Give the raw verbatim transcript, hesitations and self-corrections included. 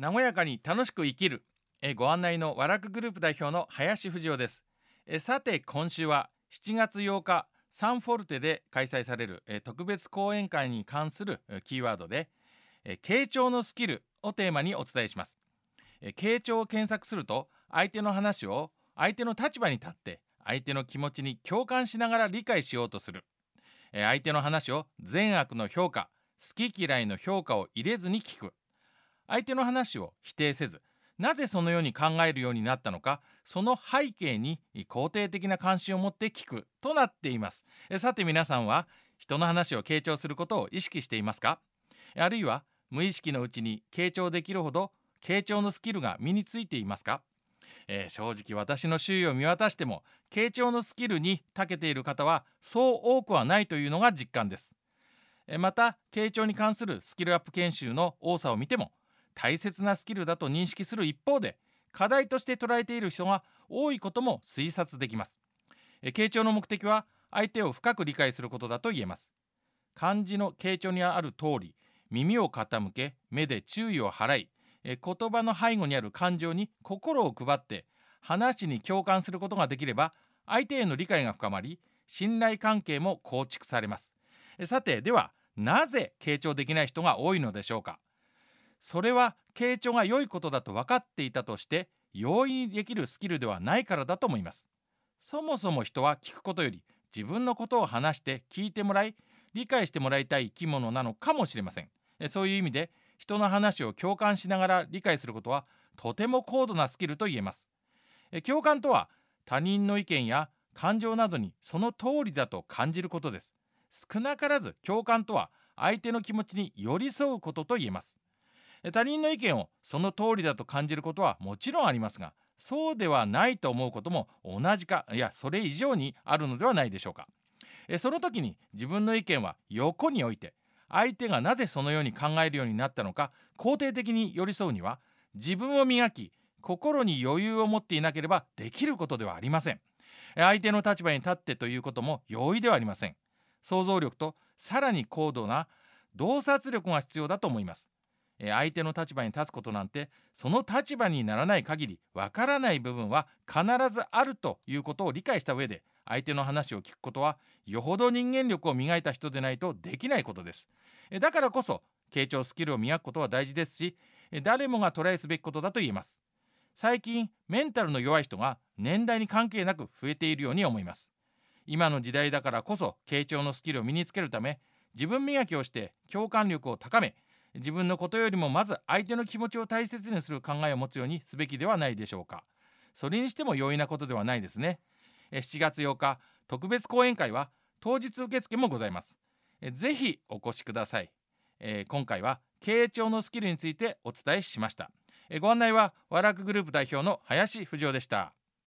和やかに楽しく生きるえご案内の和楽グループ代表の林藤夫です。えさて今週はしちがつようかサンフォルテで開催されるえ特別講演会に関するキーワードでえ傾聴のスキルをテーマにお伝えします。え傾聴を検索すると相手の話を相手の立場に立って相手の気持ちに共感しながら理解しようとする。え相手の話を善悪の評価、好き嫌いの評価を入れずに聞く。相手の話を否定せず、なぜそのように考えるようになったのか、その背景に肯定的な関心を持って聞くとなっています。えさて皆さんは人の話を傾聴することを意識していますか？あるいは無意識のうちに傾聴できるほど傾聴のスキルが身についていますか？えー正直私の周囲を見渡しても傾聴のスキルに長けている方はそう多くはないというのが実感です。えーまた傾聴に関するスキルアップ研修の多さを見ても大切なスキルだと認識する一方で課題として捉えている人が多いことも推察できます。えー傾聴の目的は相手を深く理解することだと言えます。漢字の傾聴にある通り、耳を傾け目で注意を払いえー言葉の背後にある感情に心を配って話に共感することができれば相手への理解が深まり信頼関係も構築されます。えーさてではなぜ傾聴できない人が多いのでしょうか？それは傾聴が良いことだと分かっていたとして容易にできるスキルではないからだと思います。そもそも人は聞くことより自分のことを話して聞いてもらい理解してもらいたい生き物なのかもしれません。えそういう意味で人の話を共感しながら理解することはとても高度なスキルと言えます。え共感とは他人の意見や感情などにその通りだと感じることです。少なからず共感とは相手の気持ちに寄り添うことと言えます。え他人の意見をその通りだと感じることはもちろんありますが、そうではないと思うことも同じか、いやそれ以上にあるのではないでしょうか。えその時に自分の意見は横に置いて相手がなぜそのように考えるようになったのか肯定的に寄り添うには自分を磨き心に余裕を持っていなければできることではありません。え相手の立場に立ってということも容易ではありません。想像力とさらに高度な洞察力が必要だと思います。えー相手の立場に立つことなんてその立場にならない限りわからない部分は必ずあるということを理解した上で相手の話を聞くことはよほど人間力を磨いた人でないとできないことです。えーだからこそ傾聴スキルを磨くことは大事ですし、えー誰もがトライすべきことだと言えます。最近メンタルの弱い人が年代に関係なく増えているように思います。今の時代だからこそ傾聴のスキルを身につけるため自分磨きをして共感力を高め自分のことよりもまず相手の気持ちを大切にする考えを持つようにすべきではないでしょうか。それにしても容易なことではないですね。えしちがつようか特別講演会は当日受付もございます。えぜひお越しください。えー今回は傾聴のスキルについてお伝えしました。えご案内は和楽グループ代表の林藤夫でした。